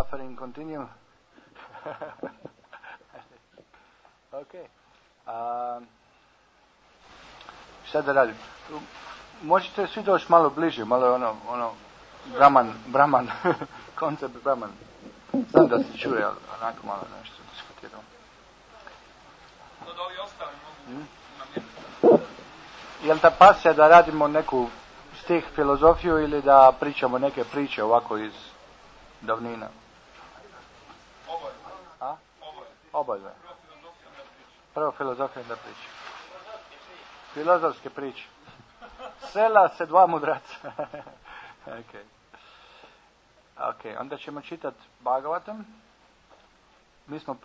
Suffering continue. Ok. Šta da radim? Možete svi doći malo bliže, malo Brahman, koncept Brahman. Znam da se čuje, ali onako malo nešto diskutiramo. To da ovi ostali mogu Je li ta pasija da radimo neku stih filozofiju ili da pričamo neke priče ovako iz davnina? oboje. A? Oboje. Oboje. Prvo filozofija da priča. Prvo filozofija da priča. Filozofske priče. Sela se dva mudraca. Ok, onda ćemo čitati Bhagavatam. Mi smo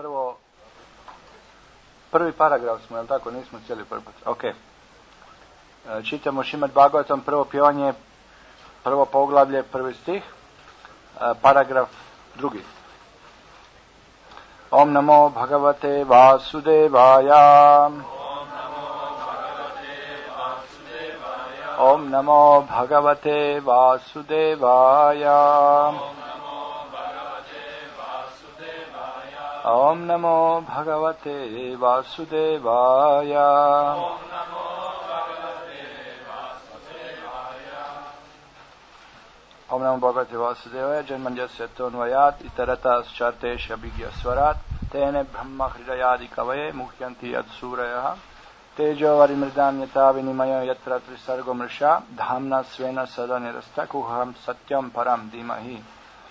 prvi paragraf smo, jel tako? Nismo cijeli prvi paragraf. Ok. Čitamo Šrimad Bhagavatam, prvo pjevanje, prvo poglavlje, prvi stih, paragraf drugi. Om namo bhagavate vasudevaya. Om namo bhagavate vasudevaya. Om namo bhagavate vasudevaya. Om namo bhagavate vasudevaya. Janmanjasya tonvayat itaratas chartesh abhigya swarat tene brahma hridayadi kavaye muhyanti yad surayah tejo varimridam yata vinimaya yatra trisargo mrsha dhamna svena sada nirastakuham satyam param dimahi.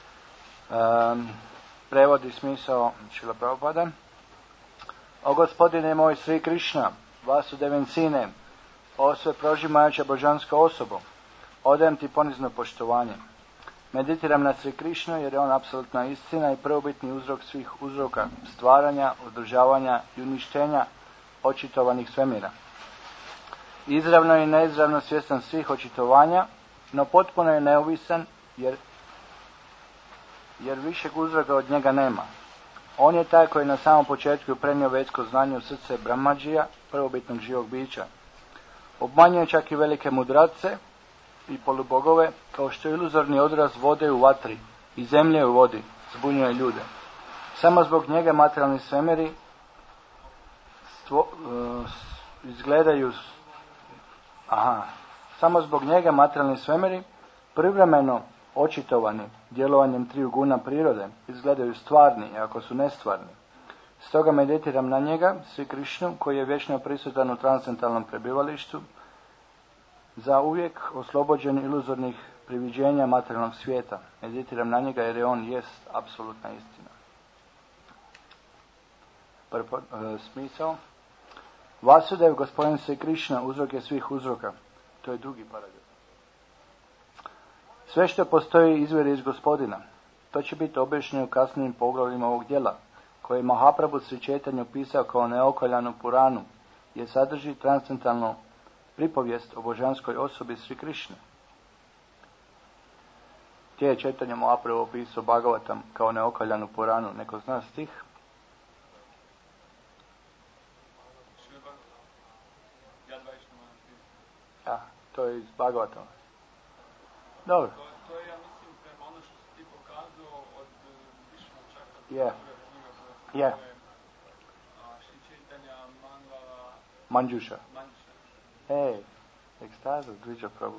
Prevod i smisao Šrila Prabhupada. O gospodine moj Sri Krishna, Vasudevin sine, o sve prožimajuća božanska osobo, odajem ti ponizno poštovanje. Meditiram na Sri Krishnu jer je on apsolutna istina i prvobitni uzrok svih uzroka stvaranja, održavanja i uništenja očitovanih svemira. Izravno i neizravno svjestan svih očitovanja, no potpuno je neovisan jer višeg uzroka od njega nema. On je taj koji je na samom početku prenio vedsko znanje u srce Brahmadžija, prvobitnog živog bića. Obmanjuje čak i velike mudrace i polubogove, kao što je iluzorni odraz vode u vatri i zemlje u vodi, zbunjuje ljude. Samo zbog njega materijalni svemiri Samo zbog njega materijalni svemiri, privremeno očitovani djelovanjem triju guna prirode, izgledaju stvarni, iako su nestvarni. Stoga meditiram na njega, Sri Krishnu, koji je vječno prisutan u transcendentalnom prebivalištu, za uvijek oslobođen iluzornih priviđenja materijalnog svijeta. Meditiram na njega jer je on jest apsolutna istina. Smisao. Vasudev, gospodin Sri Krishna, uzrok je svih uzroka. To je drugi paragraf. Sve što postoji izvire iz gospodina. To će biti objašnjeno u kasnijim poglavljima ovog djela, koje je Mahaprabhu Sri Chaitanya pisao kao neokaljanu Puranu, jer sadrži transcendentalnu pripovijest o božanskoj osobi Sri Krishna. Gdje je Chaitanya Mahaprabhu opisao Bhagavatam kao neokaljanu Puranu? Neko zna stih? Ja, to je iz Bhagavatama. Dobro. To je, ja mislim, prema ono što si ti pokazao od Višnu čaka. Je. Šri Chaitanya Mangala Manjuša. Ekstaza, Dviđa Prabhu.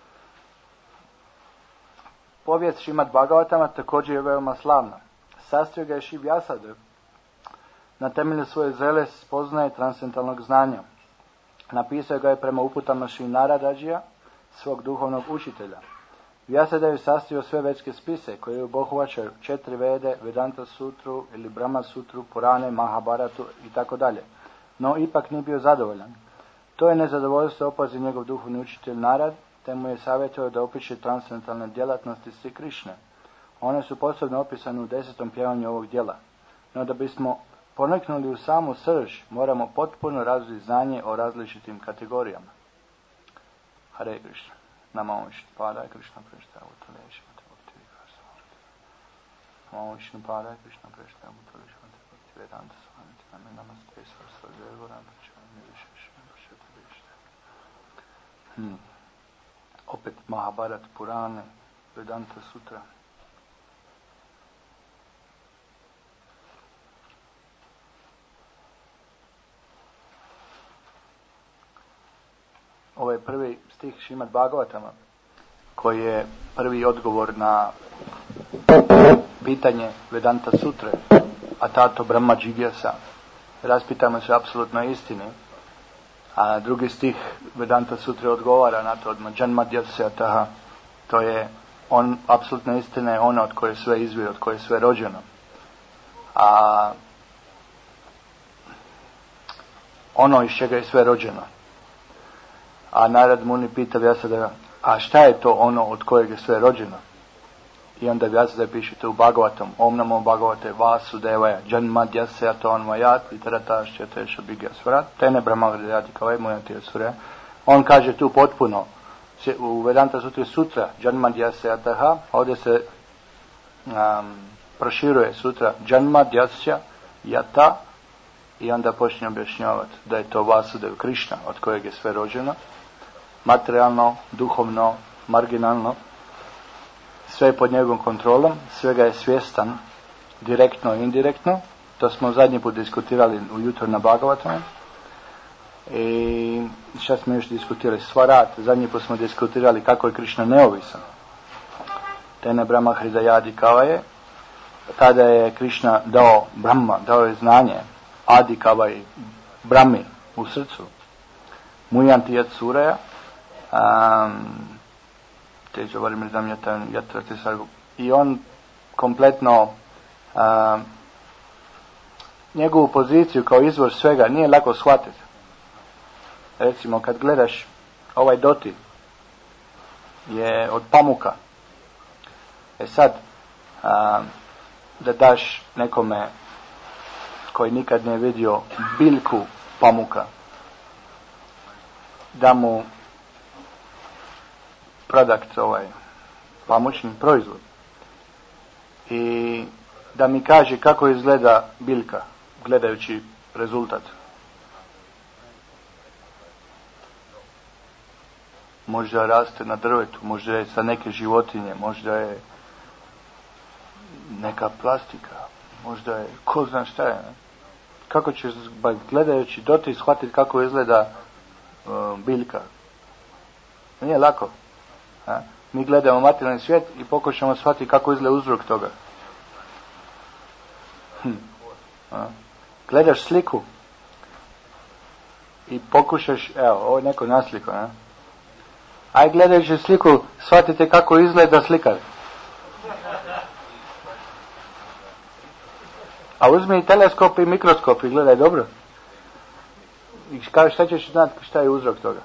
Povijest Šrimad Bhagavatama također je veoma slavna. Sastrio ga je Šri Vyasadev na temelju svoje zrele spoznaje transcendentalnog znanja. Napisao ga je prema uputama Šri Naradađija, svog duhovnog učitelja. Vyasadev je sastrio sve vedske spise koje obuhvaćaju 4 vede, Vedanta sutru ili Brahma sutru, Purane, Mahabharatu i tako dalje. No ipak nije bio zadovoljan. To je nezadovoljstvo opazi njegov duhovni učitelj Narad, te mu je savjetovao da opiše transcendentalne djelatnosti Sri Krishne. One su posebno opisane u 10. pjevanju ovog djela. No da bismo poniknuli u samu srž, moramo potpuno razviti znanje o različitim kategorijama. Hare Krishna. Namo Vishnu Padaya Krishna Prasthaya Bhutalesh Bhakti Namo Vishnu Padaya Krishna Prasthaya Bhutalesh Bhakti Vedanta Swami Namo Namaste Saraswati Devananda Chami Vishesham Bhashati Vishta. Opet Mahabharat, Purane, Vedanta Sutra. ovaj prvi stih Šrimad Bhagavatama, koji je prvi odgovor na pitanje Vedanta Sutre, a tato Brahma Džigyasa, raspitamo se apsolutno istini, a drugi stih Vedanta Sutre odgovara na to, Janmadhyasya, to je on, apsolutna istina je ona od koje sve izvire, od koje je sve rođeno. A ono iz čega je sve rođeno. A Narad Muni pita Vyasadeva, a šta je to ono od kojeg je sve rođeno? I onda Vyasadeva pišete u Bhagavatam, Om Namo Bhagavate Vasudevaya Janmadhyasya Tanvayat Vitaratašća Teša Bigyasvarat Tene Brahmagradjati Kavai Mujanti Asura. On kaže tu potpuno u Vedanta Sutri sutra Janmadhyasya Taha, ovdje se proširuje sutra Janmadhyasya Yata i onda počne objašnjavati da je to Vasudev Krišna od kojeg je sve rođeno, materijalno, duhovno, marginalno, sve pod njegovom kontrolom, svega je svjestan, direktno i indirektno. To smo zadnji put diskutirali ujutro na Bhagavatamu. I šta smo još diskutirali? Svarat. Zadnji put smo diskutirali kako je Krišna neovisan. Tene Brahma Hridayadi Kavaje. Tada je Krišna dao Brahma, dao je znanje Adi Kavaj Brahmi u srcu. Mujanti Yat Suraya. I on kompletno njegovu poziciju kao izvor svega nije lako shvatiti. Recimo kad gledaš ovaj doti je od pamuka. Sad da daš nekome koji nikad nije vidio biljku pamuka, da mu produkt, pamučni proizvod, i da mi kaže kako izgleda biljka gledajući rezultat. Možda raste na drvetu, možda je sa neke životinje, možda je neka plastika, možda je ko zna šta je. Kako ćeš gledajući doti shvatiti kako izgleda biljka? Nije lako. Mi gledamo materijalni svijet i pokušamo shvatiti kako izgleda uzrok toga. Gledaš sliku i pokušaš, evo, ovo je neko nasliko, aj gledajući sliku shvatite kako izgleda slikar. A uzmi i teleskop i mikroskop i gledaj dobro. I šta ćeš znati šta je uzrok toga?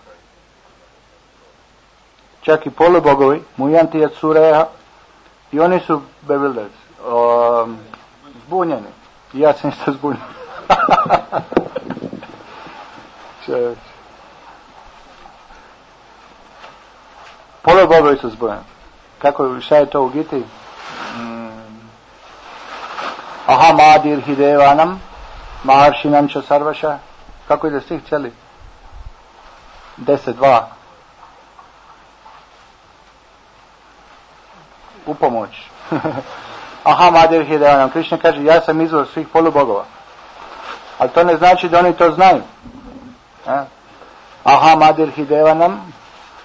Čak i polubogovi, Mujanti Yat Suraya, i oni su bewildered, zbunjeni. I ja sam isto zbunjen. Polubogovi su zbunjeni. Kako, šta je to u Giti? Aha Madir Hidevanam Maharšinam Ča Sarvaša. Kako ide stih cijeli? 10.2. U pomoć. Aha Madir Hidevanam. Krišna kaže, ja sam izvor svih polubogova. Ali to ne znači da oni to znaju. Aha Madir Hidevanam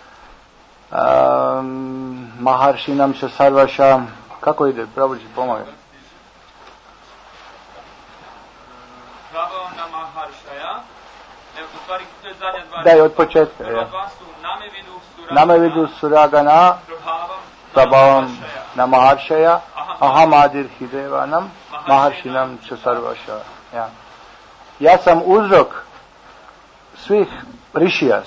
Maharšinam Ča Sarvaša. Kako ide? Pravođi, pomogaj. Pravo na Maharšaja. Evo, u stvari, to je zadnja dva. Daj, od početka. Prva dva su Namevidu Suragana, Prabhavam na Maharšaja, Ahamadir Hidevanam, Maharšinam Časarvaša. Ja sam uzrok svih rišija,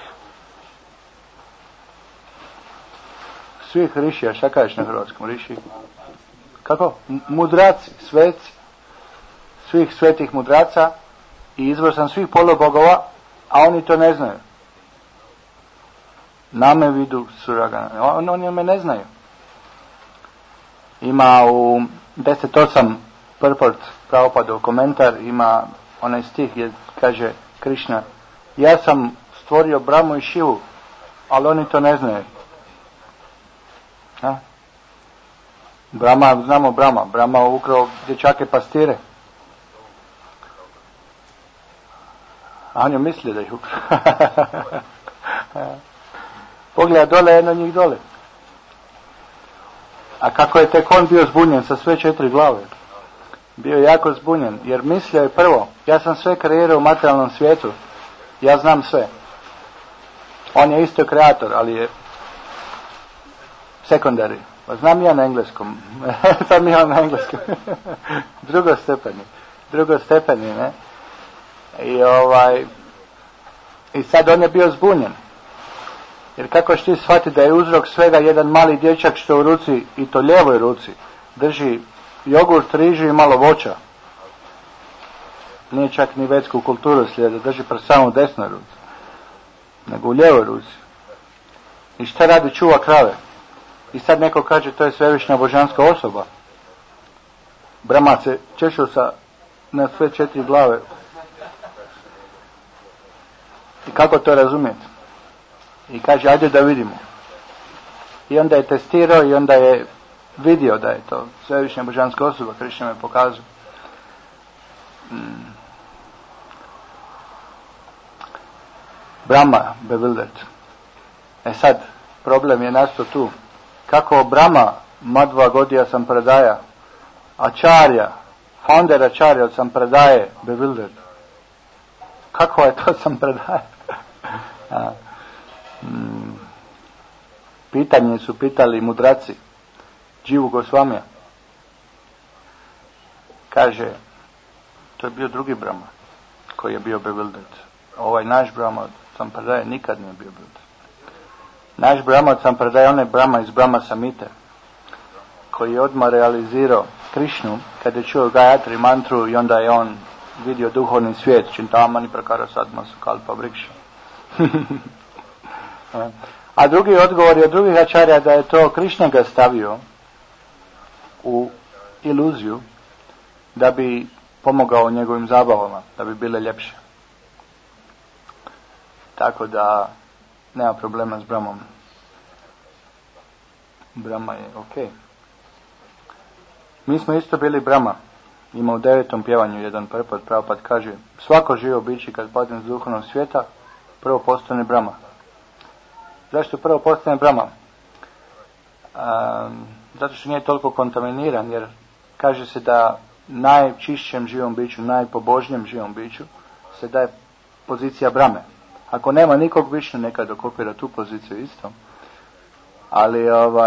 svih rišija, šta kažeš na hrvatskom, riši? Kako? Mudraci, sveci, svih svetih mudraca i izvor sam svih polubogova, a oni to ne znaju. Name vidu suragana. Oni me ne znaju. Ima u 10.8 purport Prabhupadov komentar, ima onaj stih gdje kaže Krišna, ja sam stvorio Brahmu i Šivu, ali oni to ne znaju. Brahma, znamo Brahma ukrao dječake pastire. A on je mislio da ih ukrao. Pogleda dole, jedno njih dole. A kako je tek on bio zbunjen sa sve 4 glave? Bio je jako zbunjen, jer mislio je prvo, ja sam sve kreirao u materijalnom svijetu, ja znam sve. On je isto kreator, ali je secondary. Pa znam ja na engleskom. Sam ja na engleskom. Drugostepeni, ne? I sad on je bio zbunjen. Jer kako ćeš ti shvatiti da je uzrok svega jedan mali dječak što u ruci, i to lijevoj ruci, drži jogurt, rižu i malo voća. Nije čak ni vetsku kulturu slijede, drži samo u desnoj ruci, nego u lijevoj ruci. I šta radi? Čuva krave. I sad neko kaže to je svevišnja božanska osoba. Brahma se češao na sve 4 glave. I kako to razumjeti? I kaže ajde da vidimo. I onda je testirao i onda je vidio da je to svevišnja božanska osoba. Krišna me pokazao. Brahma bewildered. Sad, problem je nastao tu. Kako Brahma Madhva Gaudiya Sampradaya, Acharya, founder Acharya od Sampradaje bewildered. Kako je to Sampradaje? Pitanje su pitali mudraci Dživu Gosvamija. Kaže, to je bio drugi Brahma koji je bio bewildered. Ovaj naš Brahma od Sampradaje nikad nije bio bewildered. Naš Brahma od Sampradaje, on je Brahma iz Brahma Samite, koji je odmah realizirao Krišnu kad je čuo Gayatri mantru i onda je on vidio duhovni svijet, Čintamani Prakara Sadma Sukalpa Vrikša. A drugi odgovor je od drugih ačarja da je to Krišna ga stavio u iluziju da bi pomogao njegovim zabavama, da bi bile ljepše. Tako da nema problema s Brahmom. Brahma je ok. Mi smo isto bili Brahma. Ima u 9. pjevanju jedan prepad, Prabhupada kaže, svako živo biće kad padne iz duhovnog svijeta, prvo postane Brahma. Zašto prvo postane Brahma? Zato što nije toliko kontaminiran, jer kaže se da najčišćem živom biću, najpobožnijem živom biću se daje pozicija Brahme. Ako nema nikog Višnu, nekad okupira tu poziciju isto. Ali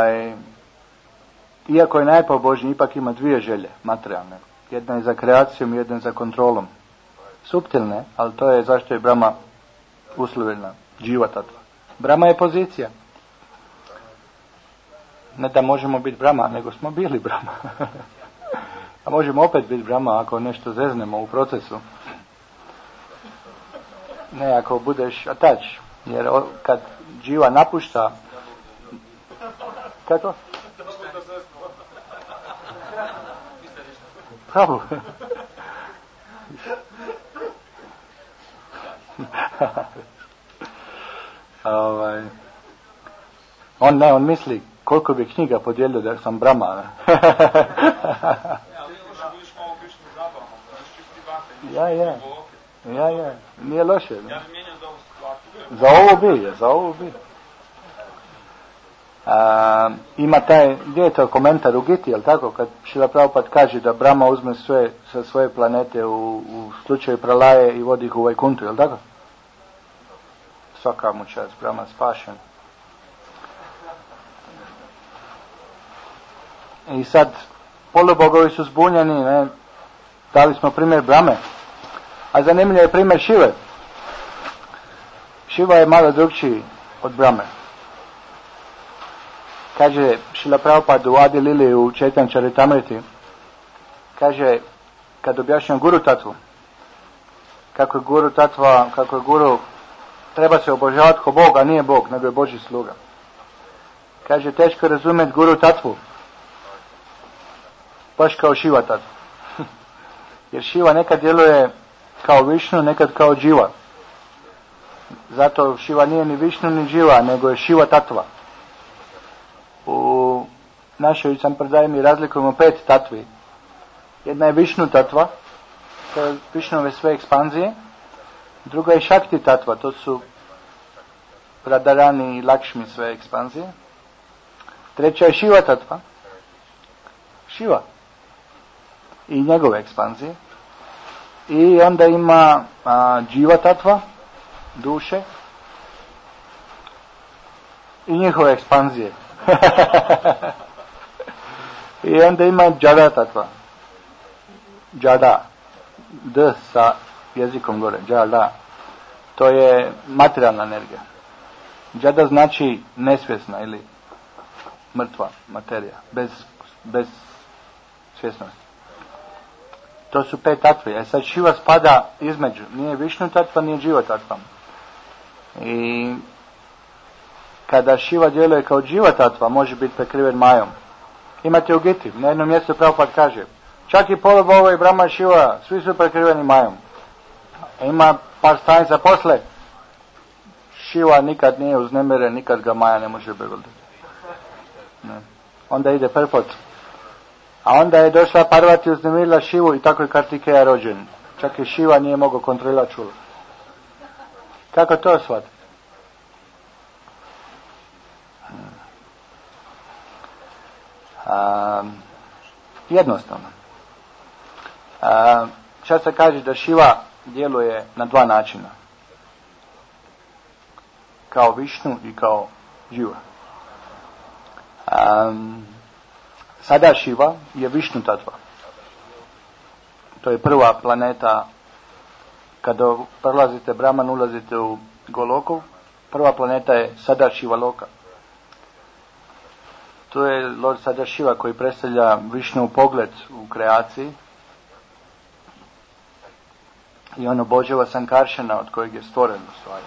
iako je najpobožniji, ipak ima 2 želje materijalne. Jedna je za kreacijom, jedna je za kontrolom. Suptilne, ali to je zašto je Brahma uslovljena, dživa tatva. Brahma je pozicija. Ne da možemo biti Brahma, nego smo bili Brahma. A možemo opet biti Brahma ako nešto zeznemo u procesu. Ne, ako budeš atač. Jer kad dživa napušta... Kako? Pravo. On misli koliko bi knjiga podijelio da sam Brahma. Ja. Nije loše. Ne? Za ovu bi. Ima taj, gdje je to komentar u Giti, jel tako? Kad Šrila Prabhupada kaže da Brahma uzme sve sa svoje planete u slučaju pralaje i vodi ih u Vajkuntu, jel tako? Svaka mu čast, Brahma spašen. I sad, polubogovi su zbunjeni, ne? Dali smo primjer Brahme. A zanimljiv je primjer Šive. Šiva je malo drugčiji od Brahme. Kaže Šrila Prabhupada u Adi Lili u Čaitan Charitamriti, kaže, kad objašnjam Guru Tatvu, kako je Guru treba se obožavati ko Bog, a nije Bog, nego je Božji sluga. Kaže, teško razumjeti Guru Tatvu, baš kao Šiva Tatvu. Jer Šiva nekad djeluje kao Višnu, nekad kao Dživa. Zato Šiva nije ni Višnu ni Dživa, nego je Šiva Tatva. U našoj Sampradaji mi razlikujemo 5 tatvi. Jedna je Višnu Tatva, to je Višnove sve ekspanzije. Druga je Šakti Tatva, to su Radharani i Lakshmi, sve ekspanzije. Treća je Shiva tatva. Shiva. I njegove ekspanzije. I onda ima Jiva tatva, duše. I njihove ekspanzije. I onda ima Jada tatva. Jada. D sa jezikom gore. Jada. To je materijalna energija. Jada znači nesvjesna ili mrtva materija. Bez svjesnosti. To su 5 tatve. A sad Shiva spada između. Nije Višnu tatva, nije Jiva tatva. I kada Shiva djeluje kao Jiva tatva, može biti prekriven majom. Imate u Giti, na jednom mjestu Prabhupada kaže, čak i polubova i Brahma i Shiva, svi su prekriveni majom. Ima par stranica posle, Shiva nikad nije uznemiren, nikad ga maja ne može begoditi. Onda ide Prpot. A onda je došla Parvati, uznemirila Shivu i tako je Kartikeya rođen. Čak i Shiva nije mogao kontrolirati čulo. Kako to shvatiti? Jednostavno. Šta se kaže da Shiva djeluje na 2 načina. Kao Višnu i kao Jiva. Sada Shiva je Višnu tatva. To je prva planeta. Kada prelazite Brahman, ulazite u Goloku. Prva planeta je Sada Shiva Loka. To je Lord Sada Shiva koji predstavlja Višnu pogled u kreaciji. I on obožava Sankaršana od kojeg je stvoren u stvari.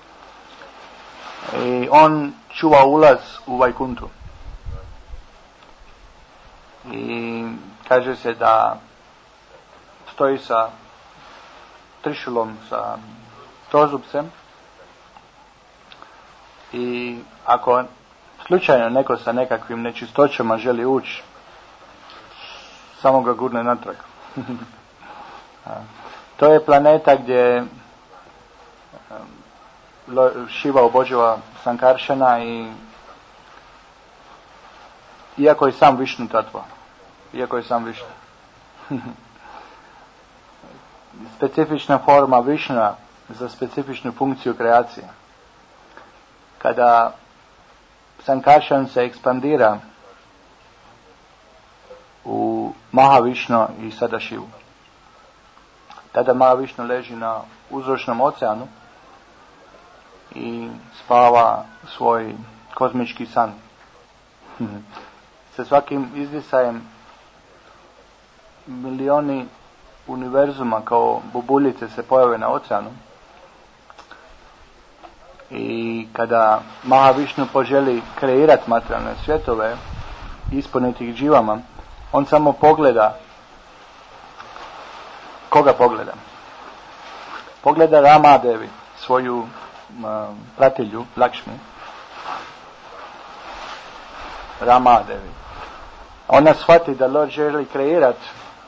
I on čuva ulaz u Vajkuntu. I kaže se da stoji sa trišulom, sa trozubcem. I ako slučajno neko sa nekakvim nečistoćama želi ući, samo ga gurne natrag. To je planeta gdje Shiva obožava Sankaršana i iako je sam Višnu tatva. Iako je sam Višnu. Specifična forma Višna za specifičnu funkciju kreacije. Kada Sankaršan se ekspandira u Mahavišnu i Sada Shivu. Tada Mahavišnu leži na uzročnom oceanu i spava svoj kozmički san. Sa svakim izdisajem milioni univerzuma kao bubuljice se pojave na oceanu. I kada Mahavišnu poželi kreirati materijalne svjetove, ispuniti ih dživama, on samo pogleda. Koga pogleda? Pogleda Ramadevi, svoju pratilju, Lakshmi. Ramadevi. Ona shvati da Lord želi kreirati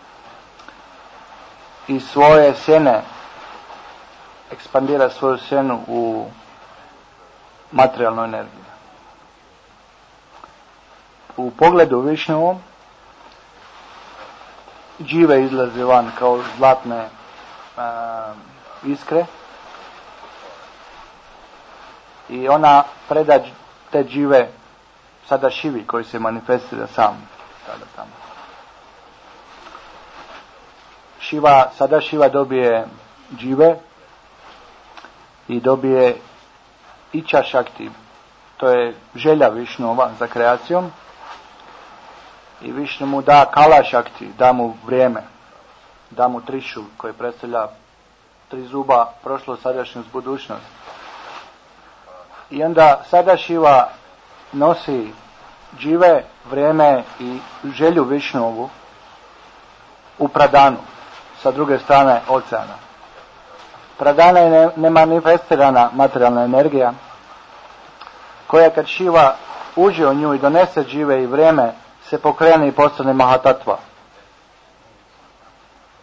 i svoje sjene, ekspandira svoju sjenu u materijalnu energiju. U pogledu Višnu džive izlaze van kao zlatne iskre i ona preda te džive Sada Shivi koji se manifestira sam tada tamo. Sada Shiva dobije džive i dobije Icha Shakti, to je želja Višnova za kreacijom, i Višnu mu da Kala Shakti, da mu vrijeme, da mu trišul koji predstavlja 3 zuba, prošlo, sadašnjost, budućnost. I onda Sada Shiva nosi džive, vrijeme i želju Višnovu u Pradanu, sa druge strane oceana. Pradana je nemanifestirana materijalna energija koja kad Shiva uđe u nju i donese džive i vrijeme, se pokrene i postane Mahatatva.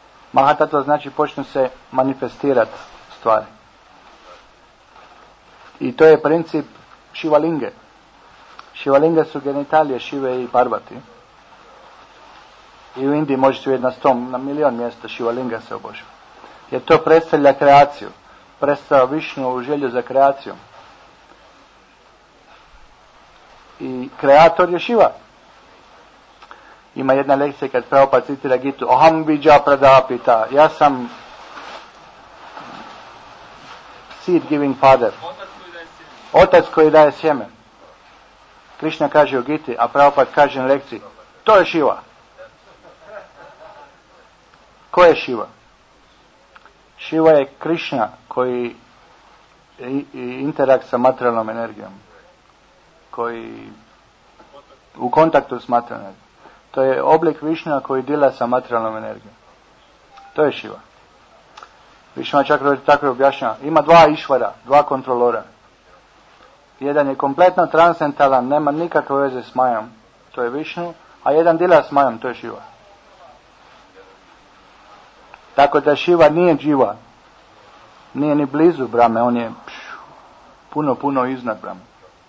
Mahatatva znači počnu se manifestirati stvari. I to je princip Šivalinge. Šivalinge su genitalije Šive i Parvati. I u Indiji možete vidjeti na milion mjesta Šivalinga se obožava. Jer to predstavlja kreaciju. Predstavlja Višnu želju za kreaciju. I kreator je Šiva. Ima jedna lekcija kad Prabhupada citira Gitu. Oham vidja pradapita. Ja sam seed giving father. Otac koji daje sjeme. Krišna kaže u Giti, a Prabhupada kaže na lekciji. To je Šiva. Ko je Šiva? Šiva je Krišna koji interakt sa materijalnom energijom. Koji u kontaktu s materijalnom energijom. To je oblik Višnua koji dila sa materijalnom energijom. To je Šiva. Višnua čakra tako objašnjava. Ima dva išvara, dva kontrolora. Jedan je kompletno transcendentalan, nema nikakve veze s Majom. To je Višnu. A jedan dila s Majom, to je Šiva. Tako da Šiva nije Dživa. Nije ni blizu Brahme. On je puno iznad Brahme.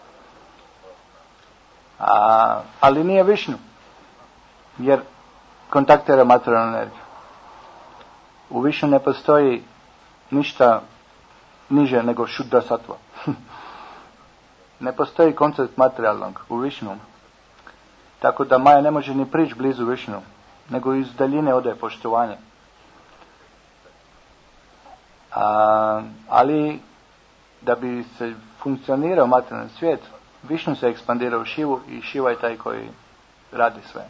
Ali nije Višnu. Jer kontaktira materijalnu energiju. U Višnu ne postoji ništa niže nego šuddha sattva. Ne postoji koncept materijalnog u Višnu. Tako da Maja ne može ni prići blizu Višnu, nego iz daljine odaje poštovanje. Ali da bi se funkcionirao materijalni svijet, Višnu se ekspandira u Šivu i Šiva je taj koji radi sve.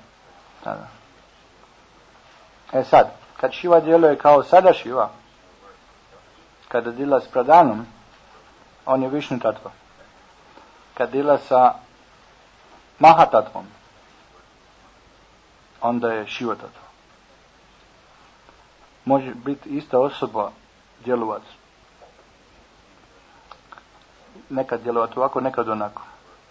Sad, kad Šiva djeluje kao sada Šiva, kada dila s Pradanom, on je Višnu tatva. Kad dila sa Mahatatvom, onda je Šiva tatva. Može biti ista osoba djelovati. Nekad djelovati ovako, nekad onako.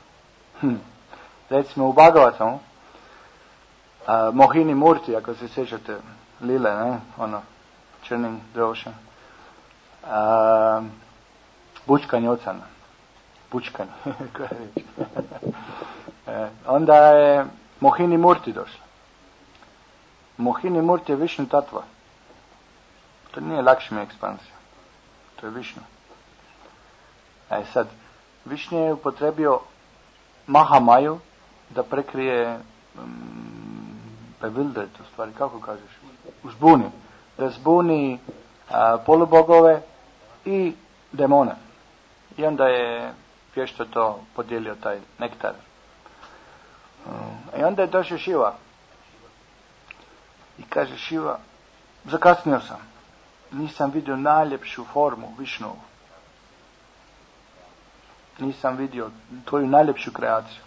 Recimo u Bhagavatamu, Mohini Murti, ako se sjećate Lile, ne? Ono, Churning the Ocean. Bučkanje oceana. Bučkanje. Onda je Mohini Murti došla. Mohini Murti je Višnu tatva. To nije Lakšmi ekspansija. To je Višnu. Sad, Višnu je upotrebio Mahamaju da prekrije bewildered, u stvari, kako kažeš? Uzbuni. Da zbuni polubogove i demone. I onda je vješto to podijelio taj nektar. I onda je došao Šiva. I kaže Šiva, zakasnio sam. Nisam vidio najljepšu formu Višnovu. Nisam vidio tvoju najljepšu kreaciju.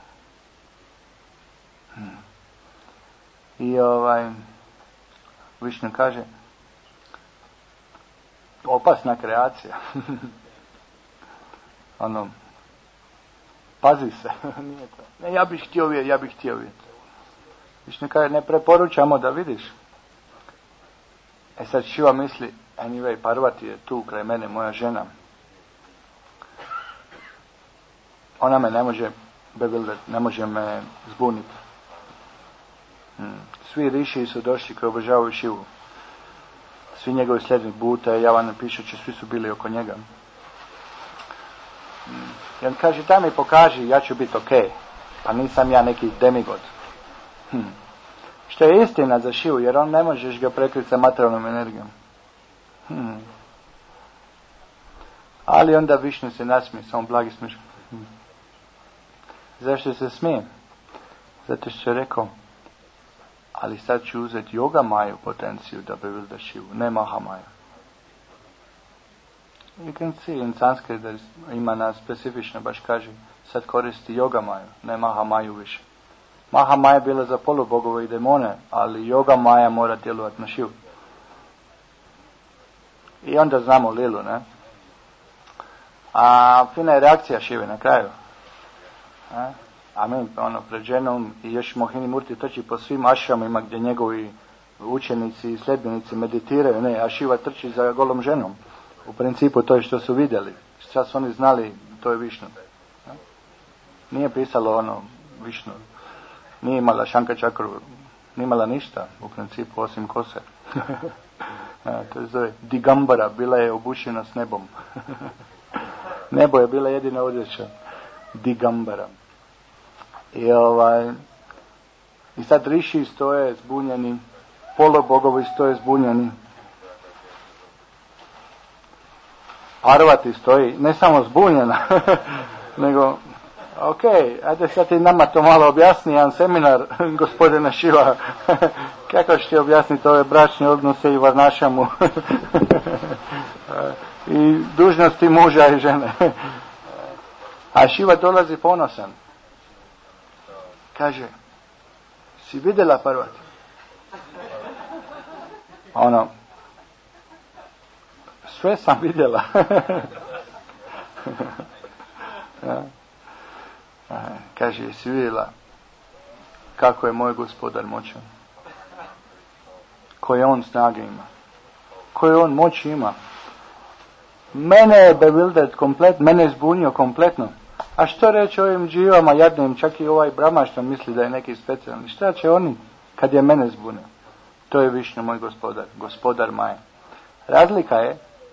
I Višnu kaže, opasna kreacija. Pazi se. Nije to. Ne, ja bih htio vidjeti. Višnu kaže, ne preporučamo da vidiš. Sad Šiva misli, anyway, Parvati je tu kraj mene, moja žena. Ona me ne može bewilderati, ne može me zbuniti. Svi riši su došli koji obožavaju Šivu. Svi njegovi sljednici Buta, Javana pišući, svi su bili oko njega. I on kaže, daj mi pokaži, ja ću biti okej. Pa nisam ja neki demigod. Što je istina za Šivu, jer on ne možeš ga prekriti sa materijalnom energijom. Ali onda Višnu se nasmije, samo blagi smiješ. Zašto se smije? Zato što je rekao, ali sad ću uzeti Yoga Maju potenciju da bewilder Šivu, ne Maha Maju. You can see in Sanskrit da ima na specifično, baš kaže, sad koristi Yoga Maju, ne Maha Maju više. Maha Maja je bila za polubogove i demone, ali Yoga Maja mora djelovati na Šivu. I onda znamo Lilu, ne? A fina je reakcija Šive na kraju. Amen, pred ženom i još Mohini Murti trči po svim ašramima gdje njegovi učenici i sljedbenici meditiraju, ne, a Šiva trči za golom ženom. U principu to je što su vidjeli. Šta su oni znali, to je Višnu. Nije pisalo ono Višnu. Nije imala šanka čakru, nije imala ništa u principu osim kose. To je zove Digambara, bila je obučena s nebom. Nebo je bila jedina odjeća. Digambara. I sad riši stoje zbunjeni, polobogovi stoje zbunjeni. Parvati stoji, ne samo zbunjena, nego, ok, ajde sad ti nama to malo objasni, jedan seminar, gospodine Šiva, kako ćeš ti objasniti ove bračne odnose i varnašamu, i dužnosti muža i žene. A Šiva dolazi ponosan. Kaže, si vidjela Parvati? Sve sam vidjela. Kaže, jesi vidjela kako je moj gospodar moćan? Koje on snage ima? Koje on moći ima? Mene je bewildered komplet, mene je zbunio kompletno. A što reći ovim dživama jadnim, čak i ovaj Brahma što misli da je neki specijalni. Šta će oni kad je mene zbunio? To je Višnu moj gospodar, gospodar Maje. Razlika je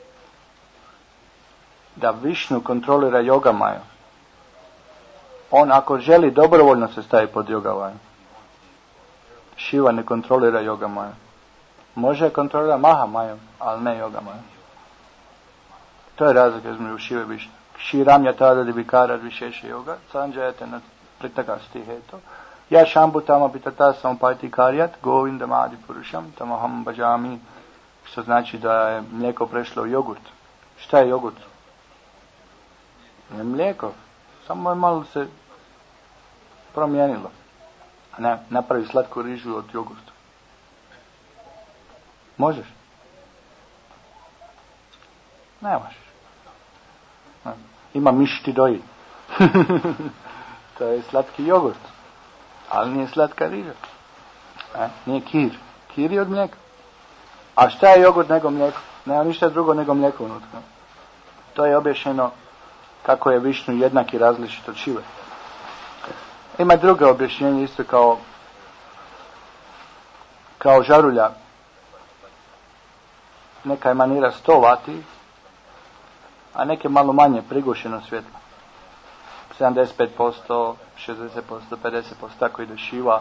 da Višnu kontrolira Yoga Maju. On ako želi dobrovoljno se stavi pod Yoga Maju. Šiva ne kontrolira Yoga Maju. Može kontrolira Maha Maju, ali ne Yoga Maju. To je razlika između Šive i Višnu. Širamja tada divikara višeše yoga, sanjayate na pritakasti heto. Ja šambutama pitata sampati karyat, govindam adi purušam, tamaham bhajami, što znači da je mlijeko prešlo u jogurt. Šta je jogurt? Ne mlijeko, samo je malo se promijenilo. Ne, napravi slatku rižu od jogurta. Možeš? Ne možeš. Ima mišti doji. To je slatki jogurt. Ali nije slatka riža. Nije kir. Kir je od mlijeka. A šta je jogurt nego mlijeko? Nema ništa drugo nego mlijeko unutra. To je objašnjeno kako je Višnu jednak i različit od Šive. Ima drugo objašnjenje isto kao žarulja. Neka emanira 100 vati, a neke malo manje prigušeno svjetlo. 75%, 60%, 50%, tako ide Šiva,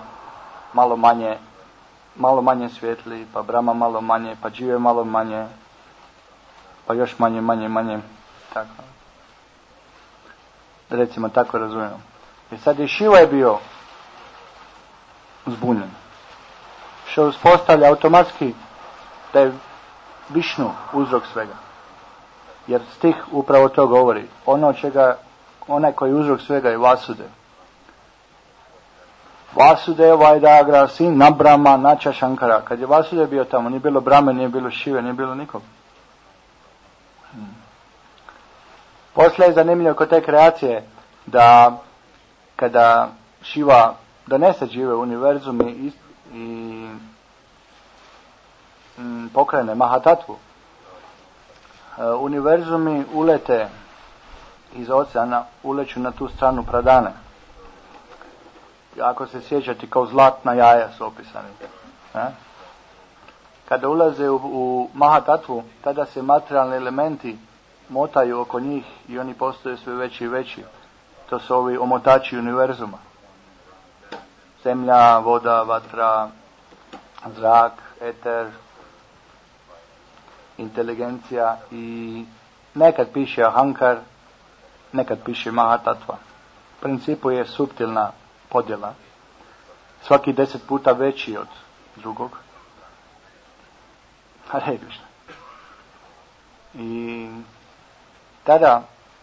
malo manje svjetli, pa Brahma malo manje, pa Džive malo manje, pa još manje, tako. Recimo, tako razumijemo. I sad i Šiva je bio zbunjen. Što uspostavlja automatski da je Višnu uzrok svega. Jer stih upravo to govori. Onaj koji je uzrok svega je Vasudev. Vasudev Vajdagra, sin na Brahma, nača Shankara. Kad je Vasudev bio tamo, nije bilo Brahme, nije bilo Šive, nije bilo nikog. Poslije je zanimljivo kod te kreacije da kada Šiva donese Džive u univerzum i pokrene Mahatatvu, univerzumi ulete iz oceana, uleću na tu stranu Pradane. Ako se sjećate, kao zlatna jaja su opisani. Kada ulaze u Mahatatvu, tada se materijalni elementi motaju oko njih i oni postaju sve veći i veći. To su ovi omotači univerzuma. Zemlja, voda, vatra, zrak, eter, inteligencija i nekad piše Ahankar, nekad piše Mahatatva. U principu je suptilna podjela. Svaki 10 puta veći od drugog. Hare Krishna. I tada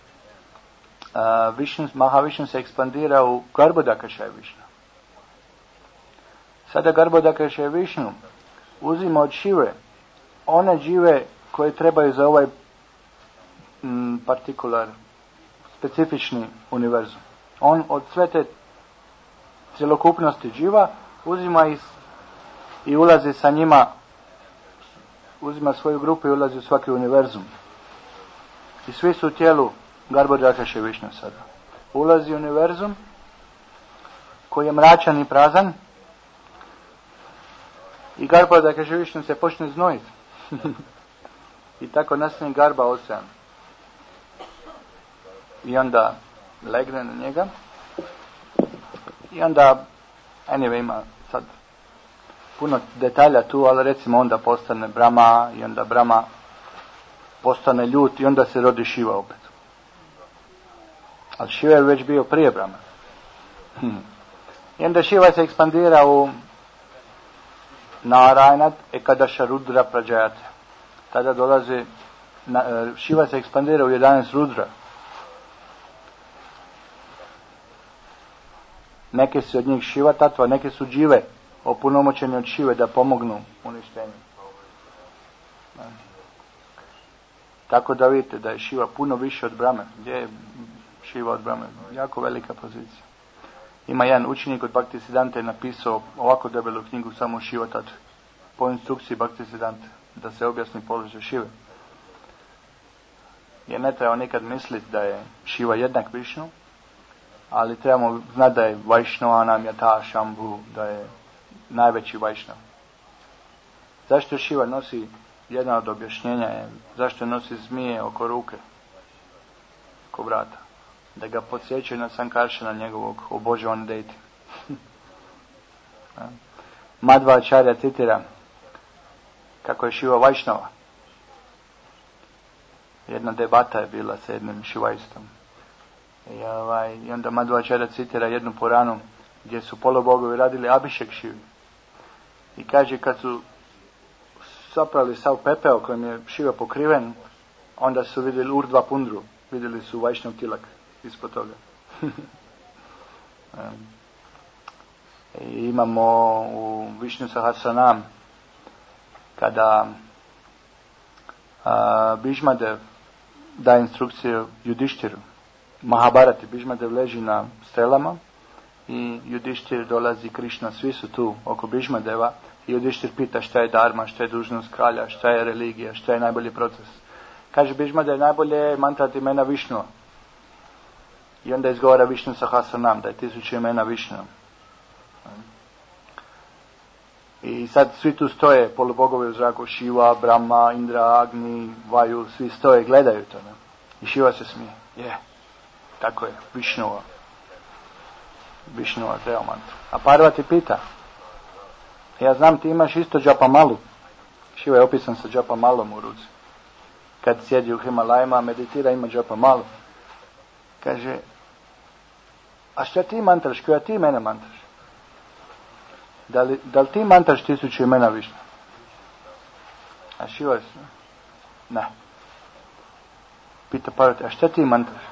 Mahavišnu se ekspandira u Garbhodakashaja Višnu. Sada Garbhodakashaja Višnu uzima od Šive one džive koje trebaju za ovaj partikular, specifični univerzum. On od sve te cjelokupnosti dživa uzima i ulazi sa njima, uzima svoju grupu i ulazi u svaki univerzum. I svi su u tijelu Garbhodakaše Višnu sada. Ulazi univerzum koji je mračan i prazan i Garbhodakaše Višnu se počne znojiti. I tako nastane Garba ocean. I onda legne na njega. I onda, anyway, ima sad puno detalja tu, ali recimo onda postane Brahma i onda Brahma postane ljut i onda se rodi Šiva opet. Ali Šiva je već bio prije Brahma. I onda Šiva se ekspandira u Narayanat Ekadaša Rudra Prajayate. Tada dolazi, Šiva se ekspandira u 11 Rudra. Neke su od njih Šiva tatva, neke su džive, opunomoćeni od Šive da pomognu uništenju. Tako da vidite da je Šiva puno više od Brahme. Gdje je Šiva od Brahme? Jako velika pozicija. Ima jedan učenik od Bhaktisiddhante je napisao ovako debelu knjigu samo o Šiva tatvi. Po instrukciji Bhaktisiddhante. Da se objasni položaj Šive. Jer ne treba nikad misliti da je Šiva jednak Višnu, ali trebamo znati da je Vajšnovanam Yatha Shambhu, da je najveći Vajšnav. Zašto Šiva nosi, jedna od objašnjenja je, zašto nosi zmije oko ruke, oko vrata? Da ga podsjećaju na Sankaršana, njegovog obožavana deity. Madhvacharya citira kako je Šiva Vajšnava. Jedna debata je bila sa jednim šivajstom. I onda Madhvacharya citira jednu Puranu gdje su polubogovi radili Abhišek Šivi. I kaže kad su saprali sav pepeo kojim je Šiva pokriven, onda su vidjeli Urdva Pundru, vidjeli su Vajšnav tilak ispod toga. I imamo u Višnu Sahasranam kada Bhišmadev da instrukciju Judištiru. Mahabharati, Bhišmadev leži na strelama i Judištir dolazi, Krišna, svi su tu oko Bhišmadeva i Judištir pita šta je dharma, šta je dužnost kralja, šta je religija, šta je najbolji proces. Kaže Bhišmadev, najbolje je mantrati imena Višnua. I onda izgovara Višnu Sahasranam, da je 1000 imena Višnua. I sad svi tu stoje, polubogovi u zraku, Šiva, Brahma, Indra, Agni, Vaju, svi stoje, gledaju to. Ne? I Šiva se smije. Tako je, Višnua treba mantra. A Parvati pita, ja znam ti imaš isto džapamalu. Šiva je opisan sa džapamalom u ruci. Kad sjedi u Himalajima, meditira, ima džapamalu. Kaže, a šta ti mantraš, koja ti mene mantraš? Da li ti mantraš 1000 imena Višnu? A Šiva je, ne. Pita Parvati, a šta ti mantraš?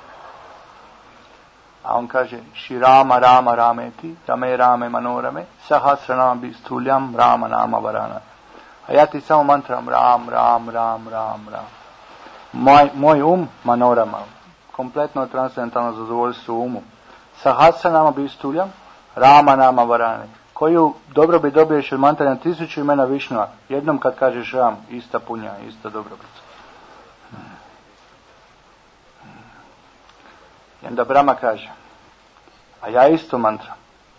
A on kaže, Shirama Rama Rameti, Rame Rame Manorame, Sahasranam Bistuljam, Rama Nama Varana. A ja ti samo mantram Ram, Ram, Ram, Ram, Ram. Moj Manorama, kompletno transcendentalno zadovoljstvo u umu. Sahasranama Bistuljam, Rama Nama Varane. Koju dobrobit dobiješ od mantranja 1000 imena Višnua, jednom kad kažeš Ram, ista punja, ista dobrobit. I onda Brahma kaže, a ja isto mantram.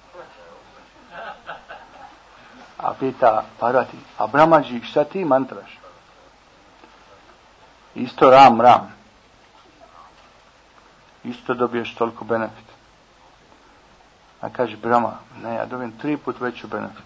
A pita Parvati, a Brahmaji, šta ti mantraš? Isto Ram, Ram. Isto dobiješ toliko benefit. A kaže Brahma, ne, ja dobijem 3 put veću benefit.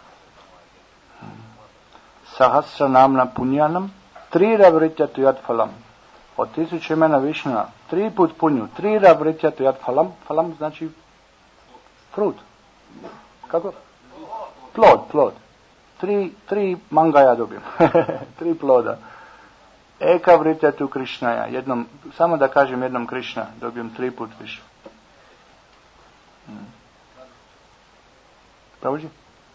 Sahasranamna punjanam, 3 ravrityatu yad phalam. Od 1000 imena Višnua, 3 put punju, 3 ravrityatu yad phalam. Phalam znači frut. Kako? Plod. 3 manga ja dobijem. 3 ploda. Eka vrityatu Krišnaja. Jednom, samo da kažem jednom Krišna, dobijem 3 put više. Pravođi?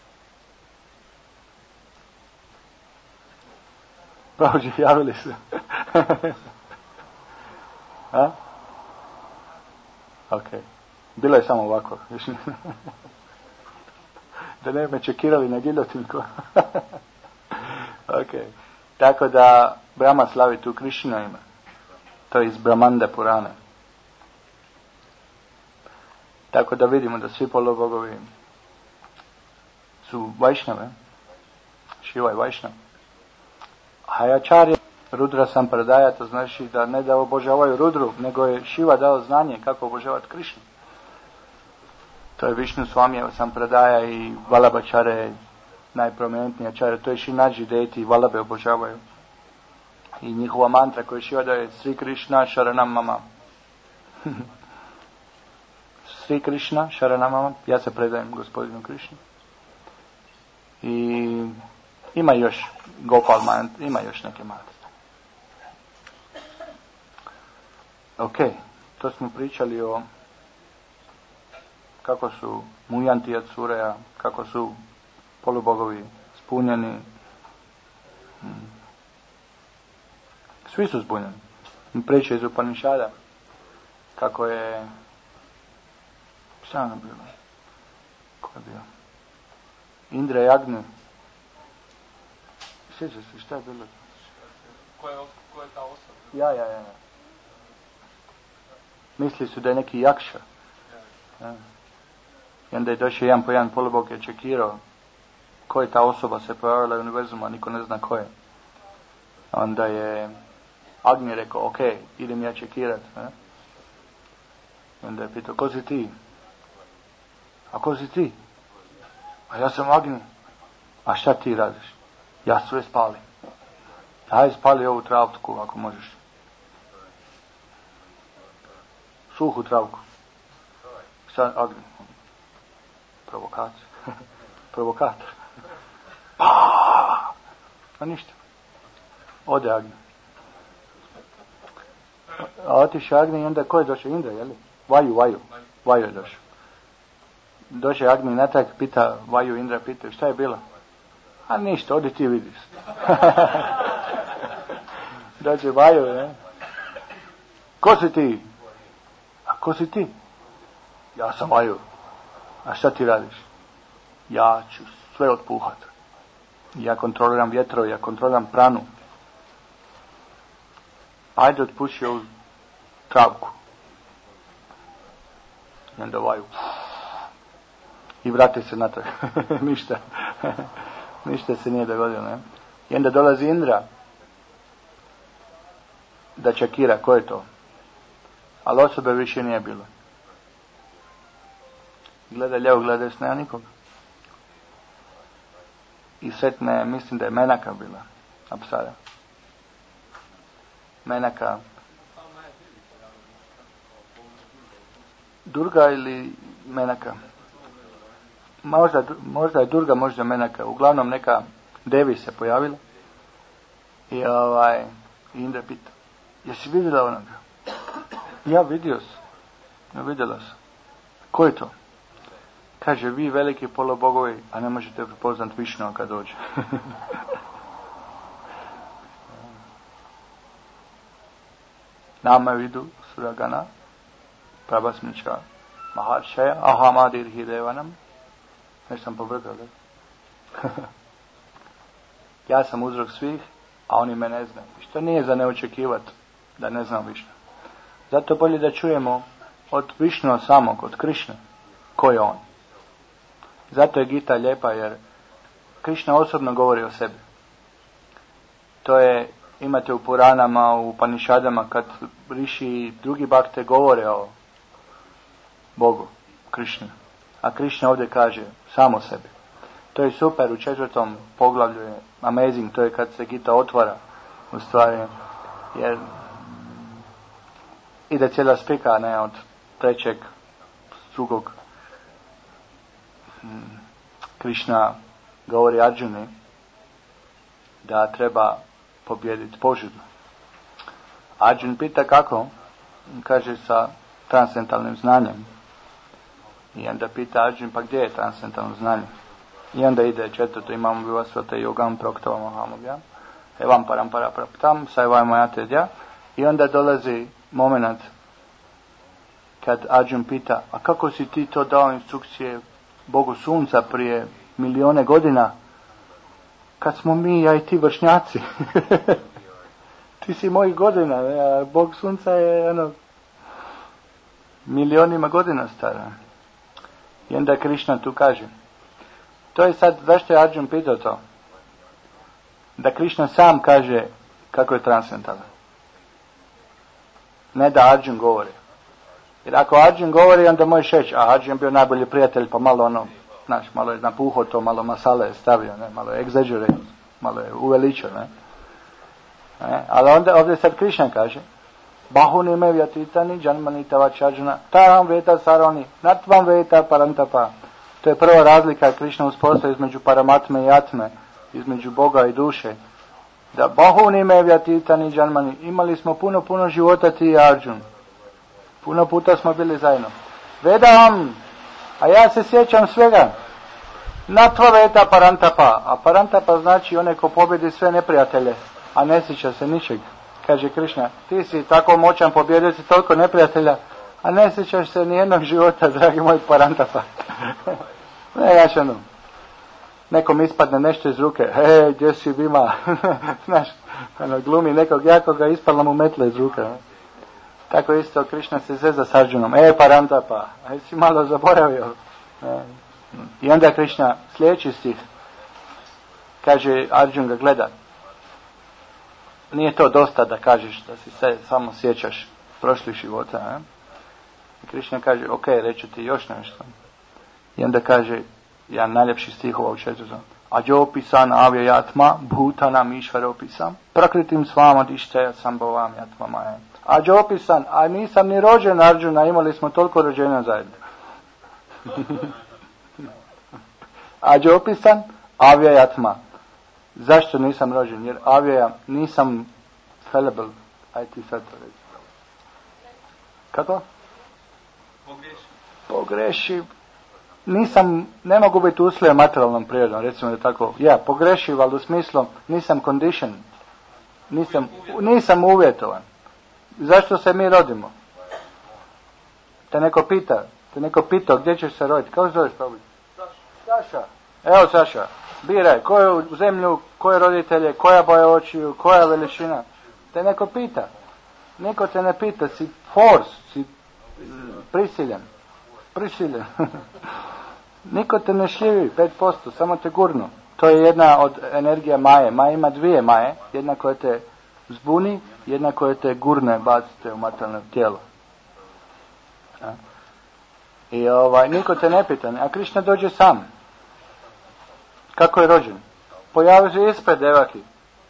Pravođi, javili se. A? Ok. Bilo je samo ovako. Da ne me čekirali na giljotinku. Ok. Tako da Brahma slavi tu Krišino ime. To je iz Brahmanda Purane. Tako da vidimo da svi polubogovi su Vajšnave. Šiva je Vajšnav. Hajačarya Rudra Sampradaja, to znači da ne da obožavaju Rudru, nego je Šiva dao znanje kako obožavati Krišnu. To je Višnu Swamijeva Sampradaja i Vallabhačare, najprominentnija čara. To je Šinađi deti i Vallabe obožavaju. I njihova mantra koju Šiva daje Sri Krishna Sharanam Mama. Sri Krishna Sharanam Mama. Ja se predajem gospodinu Krišnu. I ima još Gopal mantra, ima još neke mantre. Ok, to smo pričali o kako su Mujanti od Sureja, kako su polubogovi spunjeni. Svi su zbunjeni. Priča iz Upanishada, kako je... Šta ono bilo? Ko je bio? Indra i Agni. Sjeća se, šta je bilo? Ko je ta osoba? Ja. Mislili su da je neki jakša. Ja. I onda je došao jedan po jedan polubog je čekirao ko je ta osoba se pojavila u univerzumu, a niko ne zna ko je. Onda je Agni rekao, ok, idem ja čekirat. I onda je pitao, ko si ti? A ko si ti? A ja sam Agni. A šta ti radiš? Ja sve spalim. Aj, spali ovu travku ako možeš. Suhu travku. Šta Agni? Provokator. A ništa. Ode Agni. A otišao Agni i onda ko je došao? Indra, jel? Vaju je došao. Došao Agni natrag, pita Vaju, Indra pita, šta je bilo? A ništa, odi ti vidiš. Dođe Vaju, ne? Ko si ti? A ko si ti? Ja sam Vaju. A šta ti radiš? Ja ću sve otpuhat. Ja kontroliram vjetrove, ja kontroliram pranu. Ajde otpuši ovu travku. I onda Vaju. I vrati se natrag. Ništa. Ništa se nije dogodilo, ne? I onda dolazi Indra da čekira ko je to. Ali osobe više nije bilo. Gleda lijevo, gleda desno, nema nikoga. I sretne, mislim da je Menaka bila. Apsara. Menaka. Durga ili Menaka? Možda je Durga, možda Menaka. Uglavnom neka devi se pojavila. I Indra pita, jesi vidjela onoga? Ja vidio sam. Vidjela sam. Ko je to? Kaže, vi veliki polubogovi, a ne možete prepoznat Višnua kad dođe. Nama vidu Suragana, Prabhasmiča, Maharšaja, Ahamadir Hidevanam. Nešto sam pobrkao, da? Ja sam uzrok svih, a oni me ne znaju. Što nije za neočekivat da ne znam Višnu. Zato bolje da čujemo od Višnua samog, od Krišne, ko je on. Zato je Gita lijepa, jer Krišna osobno govori o sebi. To je, imate u Puranama, u Upanishadama, kad riši i drugi bhakte govore o Bogu, Krišni. A Krišna ovdje kaže samo sebi. To je super, u 4. poglavlju je amazing, to je kad se Gita otvara, u stvari, jer ide cijela spika, ne, od 3. 2. Krišna govori Arjuni da treba pobijediti požudu. Arjun pita kako? Kaže sa transcendentalnim znanjem. I onda pita Arjun, pa gdje je transcendentalno znanje? I onda ide 4. imamo Vivasvata Yogam Proktava Mahamogya, Evam Parampara Praptam, Saivam Ayatedya. I onda dolazi moment kad Arjun pita, a kako si ti to dao instrukcije Bogu sunca prije milijone godina, kad smo mi, ja i ti vršnjaci? Ti si mojih godina, a Bog sunca je milionima godina stara. I onda Krišna tu kaže. To je sad, zašto je Arjun pitao to? Da Krišna sam kaže kako je transcendentalan. Ne da Arjun govori. Jer ako Arjun govori, onda možeš reći, a Arjun je bio najbolji prijatelj, pa malo malo je napuhao to, malo masale je stavio, ne, malo je exaggerate, malo je uveličio, ne. Ali onda ovdje sad Krišna kaže, Bahuni me vyatitani janmani tavačađana, taram veta sarani, natvam veta parantapa. To je prva razlika Krišna uspostavlja između paramatme i atme, između Boga i duše. Da Bahuni me vyatitani janmani, imali smo puno života ti i Arjun. Puno puta smo bili zajedno. Vedam, a ja se sjećam svega. Natva veta parantapa, a parantapa znači onaj ko pobjedi sve neprijatelje, a ne sjeća se ničeg. Kaže Krišna, ti si tako moćan, pobjedio si toliko neprijatelja, a ne sjećaš se nijednog života, dragi moj parantapa. Ne, jačano. Nekom ispadne nešto iz ruke, hej, gdje si Bima? Znaš, glumi nekog jakoga, ispala mu metla iz ruke. Tako isto Krišna se zeza s Arjunom, parantapa, si malo zaboravio. I onda Krišna, sljedeći stih, kaže, Arjun ga gleda. Nije to dosta da kažeš da si se samo sjećaš prošlih života. Ne? I Krišna kaže, ok, reću ti još nešto. I onda kaže, jedan najljepši stih ovog četvrtom. Ajopisan avyayatma bhutanam ishvaropisam prakritim svama dišteja sambhavam yatma maja. Ajopisan, a nisam ni rođen Arjuna, imali smo toliko rođenja zajedno. Ajopisan avyayatma. Zašto nisam rođen? Jer Avyaya nisam fallible. Aj ti sad to reći. Kako? Pogreši. Ne mogu biti uslojen materijalnom prirodom, recimo da tako. Ja, pogrešiv, ali u smislu nisam condition. Nisam uvjetovan. Zašto se mi rodimo? Te neko pitao gdje ćeš se roditi. Kako se zoveš, Pavlić? Saša. Evo Saša. Biraj, koju zemlju, koje roditelje, koja boja očiju, koja veličina. Te neko pita. Niko te ne pita, si force, si prisiljen. Niko te ne šljivi, 5%, samo te gurnu. To je jedna od energija maje. Maja ima dvije maje. Jedna koja te zbuni, jedna koja te gurne, bacite u materijalno tijelo. I niko te ne pita. A Krišna dođe sam. Kako je rođen? Pojavio se ispred Devaki.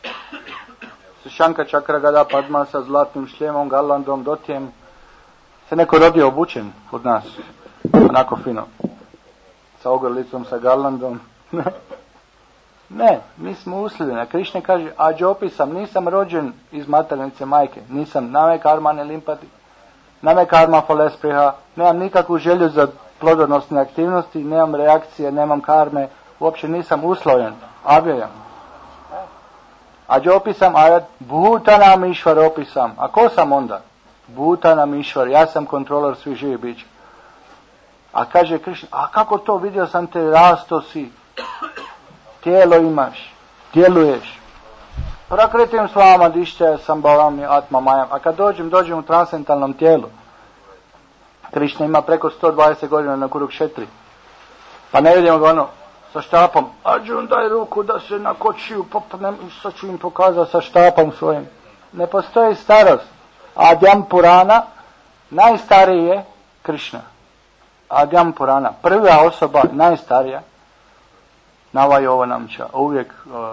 Šanka Čakra Gada Padma sa zlatnim šljemom, garlandom, dotijem. Se neko rodio obučen od nas. Onako fino. Sa ogrlicom, sa garlandom. Ne, mi smo usljeni. A Krišna kaže, ađopisam, nisam rođen iz maternice majke. Nisam name karma ne limpati. Name karma falespriha. Nemam nikakvu želju za plodonosne aktivnosti. Nemam reakcije, nemam karme. Uopće nisam uslojen. Avyayam. Ađopisam, ajat, bhutanam ishvaropisam. A ko sam onda? Bhutanam ishvar. Ja sam kontrolor svih živih bića. A kaže Krišna, a kako to? Vidio sam te, rasto si. Tijelo imaš. Djeluješ. Prakritim svama dišće sambhavam atma majam. A kad dođem u transcendentalnom tijelu. Krišna ima preko 120 godina na Kurukšetri. Pa ne vidimo ga sa štapom. Arjun, daj ruku da se nakočiju, pa sad ću im pokazati sa štapom svojim. Ne postoji starost. Adyam Purana, najstariji je Krišna. Adyam Purana, prva osoba, najstarija, Navajovanamča, uvijek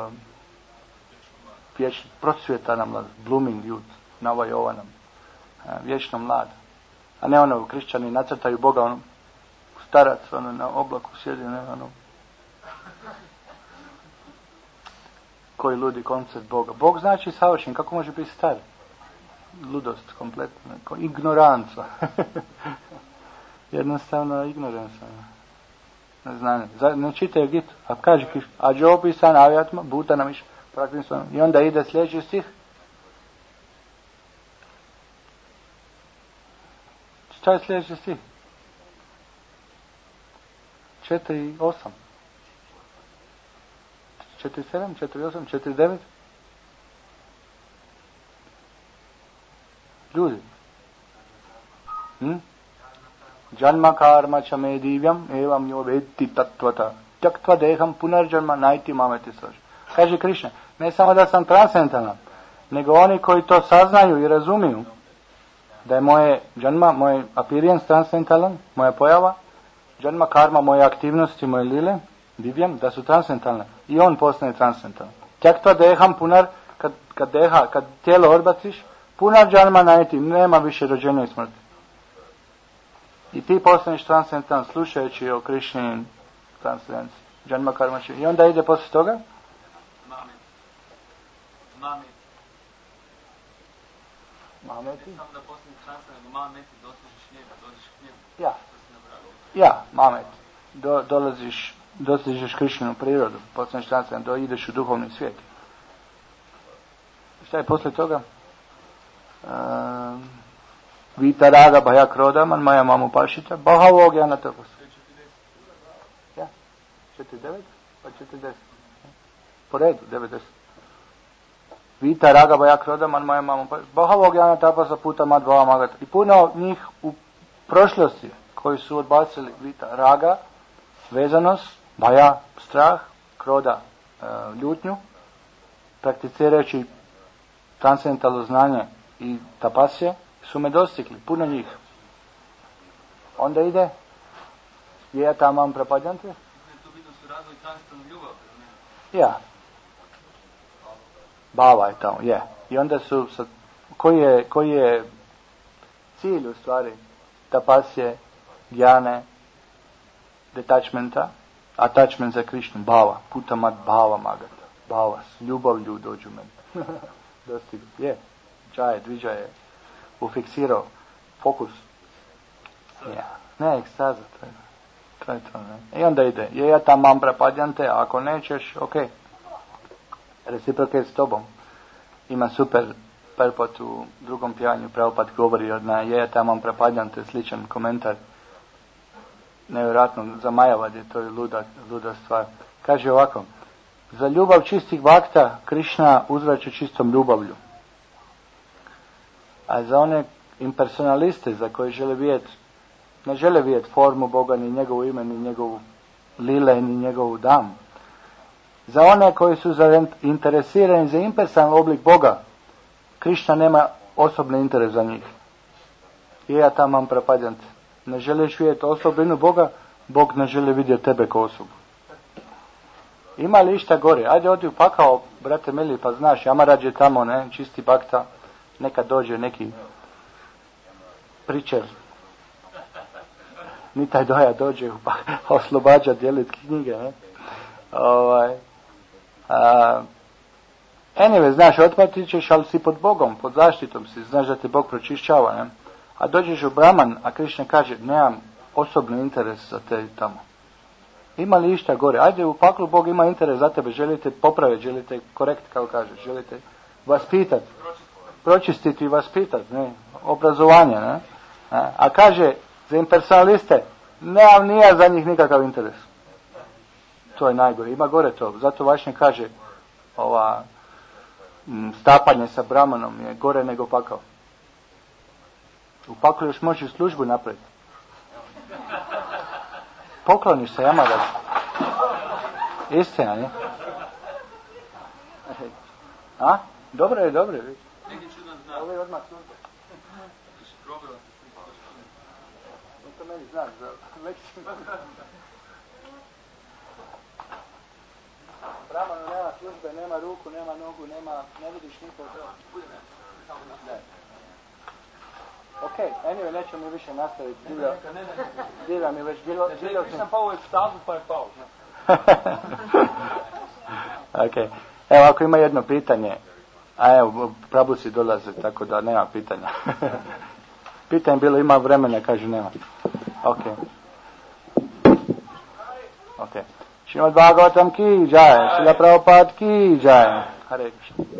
procvjeta nam mlad, blooming youth, Navajovanam, vječno mlad. A ne Krišćani nacrtaju Boga, starac, na oblaku sjedi, koji ludi koncept Boga. Bog znači savršen, kako može biti star? Ludost, kompletna, ignoranca. Jednostavno ignoranca. Neznanje. Ne čitaju Gitu. A kaže Krišna, ađopisan avyatma, bhutanam ishvaropisam. I onda ide sljedeći stih. Šta je sljedeći stih? 4.8. 4.7, 4.8, 4.9. Ljudi. Janma karma chame divyam evam yo veti tattvata tyaktva deham punarjanma naiti mameti svaš. Kaže Krišna, ne samo da sam transcendentalan, nego oni koji to saznaju i razumiju, da je moje janma, moj appearance transcendentalan, moja pojava, janma karma, moje aktivnosti, moje lile, divyam, da su transcendentalne. I on postane transcendentalan. Tyaktva deham punar, kad tijelo odbaciš, punarjanma naiti, nema više rođenja i smrti. I ti postaneš transcendentan slušajući o Krišninim transcendenciji. Janma karma će. I onda ide poslije toga? Mameti. Samo da postaneš transcendentan, mameti, dosežeš njega, dođeš k njemu. Mameti. Dosežeš Krišninu prirodu, postaneš transcendentan, ideš u duhovni svijet. Šta je poslije toga? Vita raga bhaya kroda man maya mamu pašita bahavo gyana tapas. 49 pa 40. Po redu, 90. Vita raga bhaya kroda man maya mamu pašita bahavo gyana tapasa puta madvava magat. I puno njih u prošlosti koji su odbacili vita raga, vezanost, bhaya, strah, kroda, ljutnju, prakticirajući transcendentalno znanje i tapasje, su me dostigli, puno njih. Onda ide je tamam prapadjante? To vidio su razvoj transcendentalne ljubav, ne? Ja. Bava je tamo, je. I onda su, koji je cilj u stvari tapasje, gyane, detachmenta, attachment za Krišnu, bava, putamat bava magata, bava, s ljubavlju dođu meni. Dostigli, je. Džaje, dviđaje. Ufiksirao fokus. Ne, ekstaza. To je to, ne? I onda ide. Ja tamam prapadjante, ako nećeš, ok. Reciprocate s tobom. Ima super perpot u drugom pjevanju. Prabhupada govori na je tamam prapadjante, sličan komentar. Nevjerojatno, za Majavad je to luda stvar. Kaže ovako. Za ljubav čistih vakta Krišna uzvraća čistom ljubavlju. A za one impersonaliste za koje ne žele vidjeti formu Boga, ni njegovu ime, ni njegovu lile, ni njegovu dam. Za one koji su interesirani za impersonalan oblik Boga, Krišna nema osobni interes za njih. I ja tamam prapadjant. Ne želiš vidjeti osobinu Boga, Bog ne želi vidjeti tebe kao osobu. Ima li išta gore? Ajde odi u pakao, brate mili, pa znaš, Jamarađ je tamo, ne, čisti bakta. Nekad dođe neki pričer, ni taj doja dođe oslobađa dijeliti knjige, ne? Anyway, znaš, otpati ćeš, ali si pod Bogom, pod zaštitom si, znaš da te Bog pročišćava, ne? A dođeš u Brahman, a Krišna kaže, nemam osobni interes za te tamo. Ima li išta gore? Ajde u paklu, Bog ima interes za tebe, želite popraviti, želite korektiti, kao kažeš, želite vaspitati. Pročistiti i vaspitati, ne, obrazovanje, ne. A kaže, za impersonaliste, nemam nija za njih nikakav interes. To je najgore, ima gore to. Zato Vašnja kaže, stapanje sa Brahmanom je gore nego pakao. U paklu još možeš službu napraviti. Pokloniš se Jamarađu. Istina, ne? A? Dobro je. Neki čudan znak. Ovo je odmah služba. Probila. To meni znak za lekciju. Brahmanu nema službe, nema ruku, nema nogu, ne vidiš nikog. Ok, anyway, nećemo mi više nastaviti. Divlja mi već bilo... Nisam pao u ekstazu, pa je pao. Ok, evo ako ima jedno pitanje, a evo, prabuci dolaze, tako da nema pitanja. Pitanje bilo, ima vremena, kažu nema. Ok. Šrimad Bhagavatam ki jai, Srila Prabhupada ki jai. Hare Krishna.